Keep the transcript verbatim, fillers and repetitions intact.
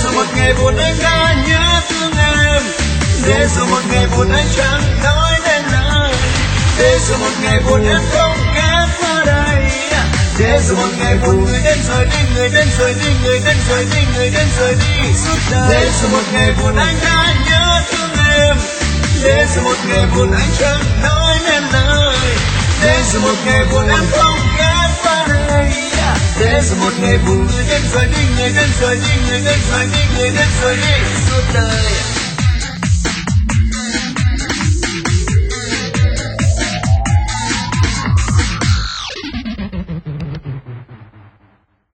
rồi một ngày buồn anh đã nhớ thương em, để rồi một ngày buồn anh chẳng nói nên lời, để rồi một ngày buồn em không ghé qua đây, để rồi một ngày buồn người đến rồi đi, người đến rồi đi, người đến rồi đi, người đến rồi đi suốt đời. Để rồi một ngày buồn anh đã nhớ thương em, để rồi một ngày buồn anh chẳng nói nên lời, để rồi một ngày buồn em không ghé qua đây, để rồi một ngày buồn người đến rồi đi, người đến rồi đi, người đến rồi đi, người đến rồi đi suốt đời.